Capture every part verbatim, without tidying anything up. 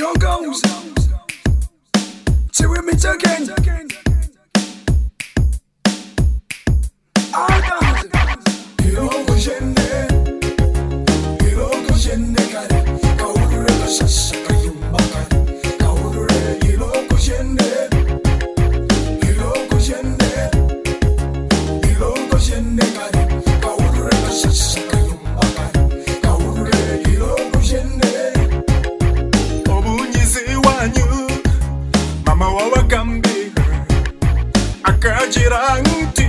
Here goes. Till we meet again. All goes. Iloko jende, iloko jende kare, kaurure kasasa kayumba kare, kaurure iloko jende, iloko jende, iloko jende kare, kaurure kasasa kayumba kare, kaurure iloko jende. Obunyizi wanyu, mama wawa kambi, akajira nti.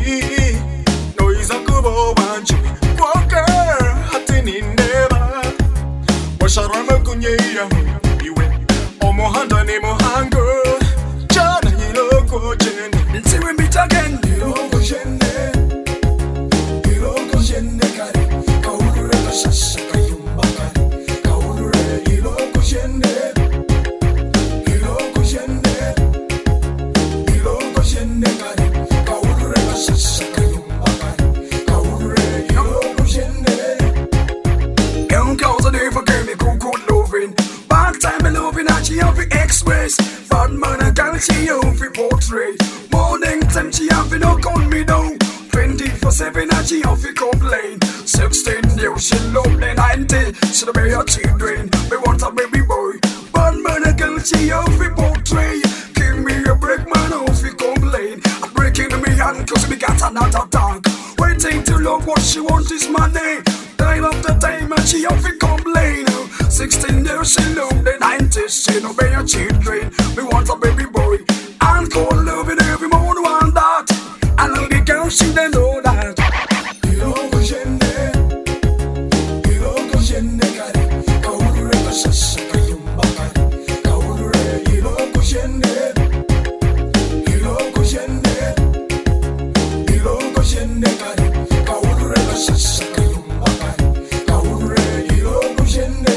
Sharama kunyeya iwe omohanda ni mohango chana iloko jende until we meet again. Iloko jende, iloko jende kare, kaurure kasasa kayumba kare, kaurure iloko jende, iloko jende, iloko jende kare, kaurure kasasa kayumba kare, kaurure iloko jende. Young girls are there for girl me good good loving. Back time me loving and she have the express. Bad man a girl she have the portrait. Morning time she have the knock on me down. twenty-four seven and she have the complain. Sixteen years she love the ninety. She the be her children. Me want a baby boy. Bad man a girl she have the portrait. Give me a break man off the complain. I'm breaking me hand cause me got another dog. Waiting to love what she want is money. Time after time and she have to complain. Sixteen years she love the nineties. She no be her children. Me want a baby boy. And call loving every morning want that. And all the girls she they know that. Iloko jende, iloko jende kare, kaurure kasasa kayumba kare, kaurure iloko jende, iloko jende, iloko jende kare, kaurure kasasa kayumba kare, kaurure iloko jende.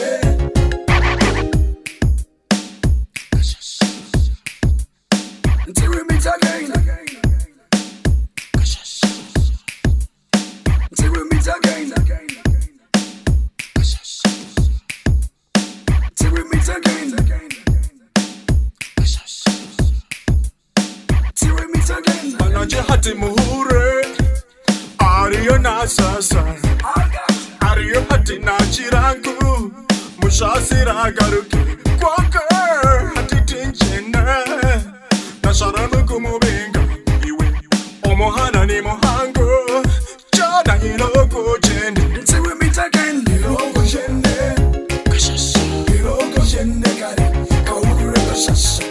Until we meet again. Until we meet again. Until we meet again. Until we meet again. Manaje hati muhure Ariyo na sasa Ariyo hati na chirangu Mushasira garuki Kwaka hati tinjena Nasharama kumubenga Iwe omohana ni mohango Chana iloko jende Until we meet again. Iloko jende, iloko jende kare, kaurure kasasa